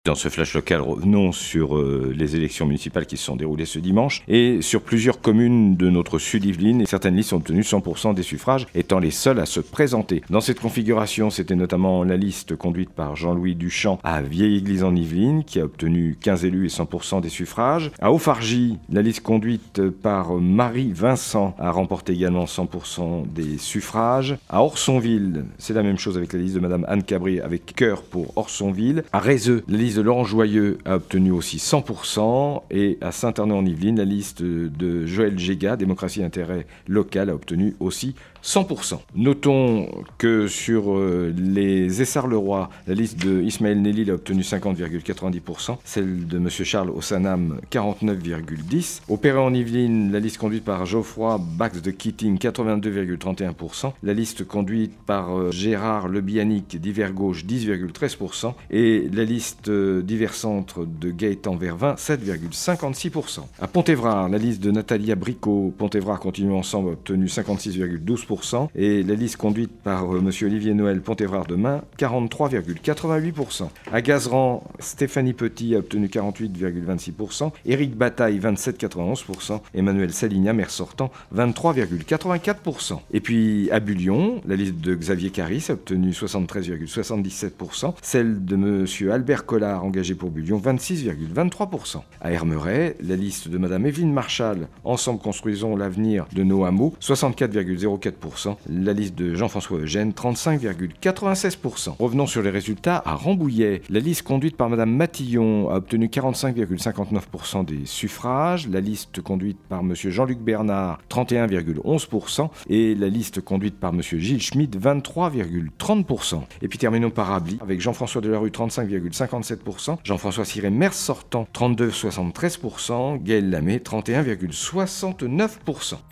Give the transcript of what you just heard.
Dans ce flash local, revenons sur les élections municipales qui se sont déroulées ce dimanche et sur plusieurs communes de notre sud-Yvelines. Certaines listes ont obtenu 100% des suffrages, étant les seules à se présenter. Dans cette configuration, c'était notamment la liste conduite par Jean-Louis Duchamp à Vieille-Église-en-Yvelines, qui a obtenu 15 élus et 100% des suffrages. À Haut-Fargy, la liste conduite par Marie Vincent a remporté également 100% des suffrages. À Orsonville, c'est la même chose avec la liste de Madame Anne Cabri, avec cœur pour Orsonville. À Rézeux, la liste de Laurent Joyeux a obtenu aussi 100%, et à Saint-Ernest-en-Yvelines, la liste de Joël Géga, Démocratie d'intérêt local, a obtenu aussi 100%. Notons que sur les Essarts-le-Roi, la liste de Ismaël Nélil a obtenu 50,90%, celle de M. Charles Ossanam 49,10%. Au Perret-en-Yvelines, la liste conduite par Geoffroy Bax de Keating 82,31%, la liste conduite par Gérard Lebianic d'Hiver Gauche 10,13%, et la liste d'Hiver Centre de Gaëtan Vervin 7,56%. À Pont-Évrard, la liste de Nathalie Abricot, Pont-Évrard Continue Ensemble, a obtenu 56,12%, et la liste conduite par M. Olivier Noël Pont-Évrard Demain 43,88%. À Gazeran, Stéphanie Petit a obtenu 48,26%, Éric Bataille 27,91%, Emmanuel Saligna, maire sortant, 23,84%. Et puis à Bullion, la liste de Xavier Caris a obtenu 73,77%, celle de M. Albert Collard, engagé pour Bullion, 26,23%. À Hermeret, la liste de Mme Evelyne Marchal, Ensemble construisons l'avenir de nos hameaux, 64,04%, la liste de Jean-François Eugène, 35,96%. Revenons sur les résultats à Rambouillet. La liste conduite par Mme Matillon a obtenu 45,59% des suffrages, la liste conduite par M. Jean-Luc Bernard, 31,11%, et la liste conduite par M. Gilles Schmidt, 23,30%. Et puis terminons par Ably, avec Jean-François Delarue, 35,57%, Jean-François Ciré, maire sortant, 32,73%, Gaël Lamé, 31,69%.